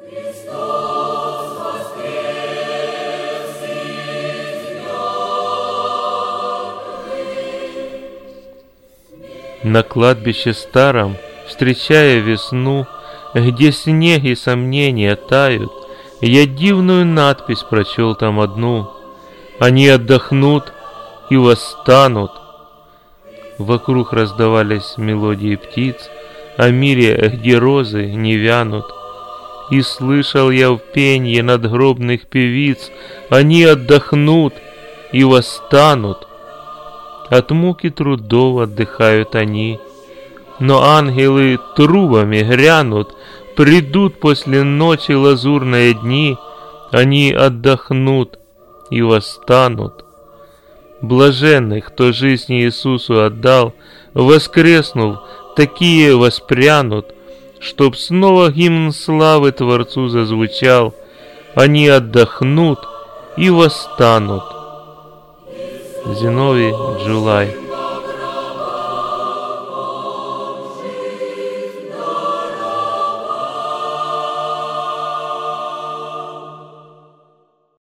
На кладбище старом, встречая весну, где снег и сомнения тают, я дивную надпись прочел там одну: «Они отдохнут и восстанут». Вокруг раздавались мелодии птиц о мире, где розы не вянут. И слышал я в пенье надгробных певиц: «Они отдохнут и восстанут». От муки трудов отдыхают они, но ангелы трубами грянут, придут после ночи лазурные дни, они отдохнут и восстанут. Блаженны, кто жизнь Иисусу отдал, воскреснув, такие воспрянут, чтоб снова гимн славы Творцу зазвучал, они отдохнут и восстанут. Зиновий Джулай.